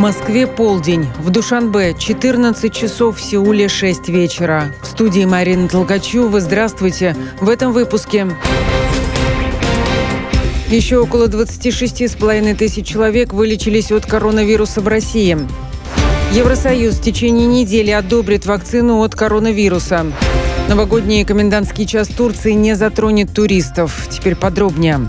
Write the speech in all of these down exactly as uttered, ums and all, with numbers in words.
Москве полдень, в Душанбе четырнадцать часов, в Сеуле шесть вечера. В студии Марина Толкачева. Здравствуйте. В этом выпуске. Еще около двадцати шести с половиной тысяч человек вылечились от коронавируса в России. Евросоюз в течение недели одобрит вакцину от коронавируса. Новогодний комендантский час Турции не затронет туристов. Теперь подробнее.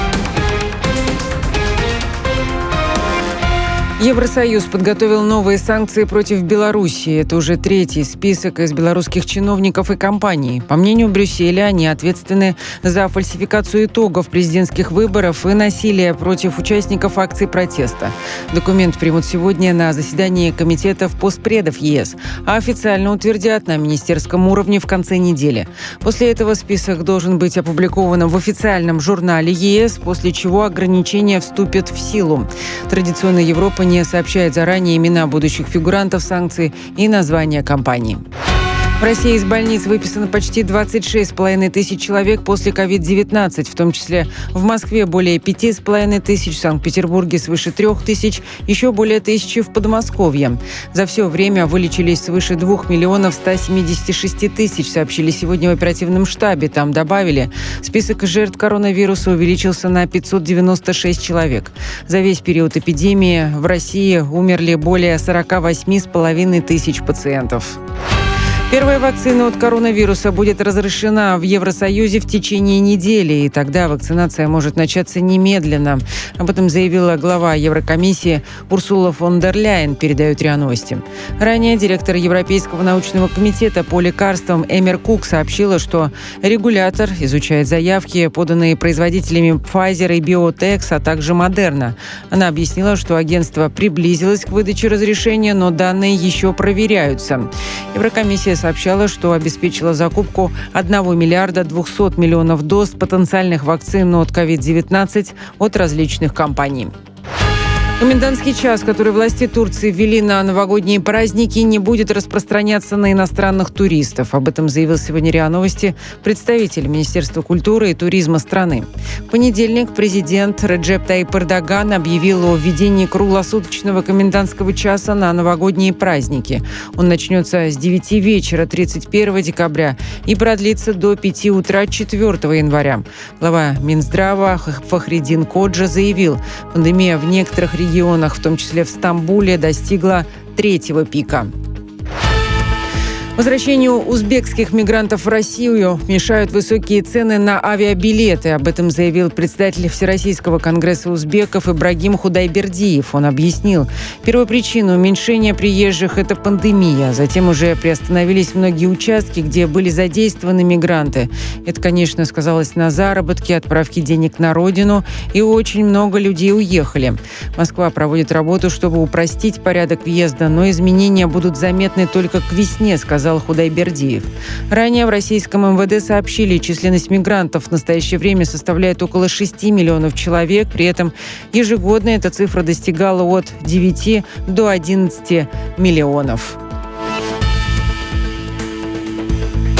Евросоюз подготовил новые санкции против Белоруссии. Это уже третий список из белорусских чиновников и компаний. По мнению Брюсселя, они ответственны за фальсификацию итогов президентских выборов и насилие против участников акций протеста. Документ примут сегодня на заседании комитетов постпредов ЕС, а официально утвердят на министерском уровне в конце недели. После этого список должен быть опубликован в официальном журнале ЕС, после чего ограничения вступят в силу. Традиционно Европа не не сообщает заранее имена будущих фигурантов санкций и названия компаний. В России из больниц выписано почти двадцать шесть с половиной тысяч человек после ковид девятнадцать, в том числе в Москве более пяти с половиной тысяч, в Санкт-Петербурге свыше трех тысяч, еще более тысячи в Подмосковье. За все время вылечились свыше двух миллионов ста семидесяти шести тысяч, сообщили сегодня в оперативном штабе. Там добавили, список жертв коронавируса увеличился на пятьсот девяносто шесть человек. За весь период эпидемии в России умерли более сорока восьми с половиной тысяч пациентов. Первая вакцина от коронавируса будет разрешена в Евросоюзе в течение недели, и тогда вакцинация может начаться немедленно. Об этом заявила глава Еврокомиссии Урсула фон дер Ляйен, передают РИА Новости. Ранее директор Европейского научного комитета по лекарствам Эмер Кук сообщила, что регулятор изучает заявки, поданные производителями Pfizer и BioNTech, а также Moderna. Она объяснила, что агентство приблизилось к выдаче разрешения, но данные еще проверяются. Еврокомиссия сообщала, что обеспечила закупку одного миллиарда двухсот миллионов доз потенциальных вакцин от ковид девятнадцать от различных компаний. Комендантский час, который власти Турции ввели на новогодние праздники, не будет распространяться на иностранных туристов. Об этом заявил сегодня РИА Новости представитель Министерства культуры и туризма страны. В понедельник президент Реджеп Тайип Эрдоган объявил о введении круглосуточного комендантского часа на новогодние праздники. Он начнется с девяти вечера тридцать первого декабря и продлится до пяти утра четвёртого января. Глава Минздрава Фахриддин Коджа заявил, пандемия в некоторых регионах регионах, в том числе в Стамбуле, достигла третьего пика. Возвращению узбекских мигрантов в Россию мешают высокие цены на авиабилеты. Об этом заявил председатель Всероссийского конгресса узбеков Ибрагим Худайбердиев. Он объяснил, первопричина уменьшения приезжих – это пандемия. Затем уже приостановились многие участки, где были задействованы мигранты. Это, конечно, сказалось на заработке, отправке денег на родину, и очень много людей уехали. Москва проводит работу, чтобы упростить порядок въезда, но изменения будут заметны только к весне, сказал сказал Худайбердиев. Ранее в российском эм вэ дэ сообщили, численность мигрантов в настоящее время составляет около шести миллионов человек. При этом ежегодно эта цифра достигала от девяти до одиннадцати миллионов.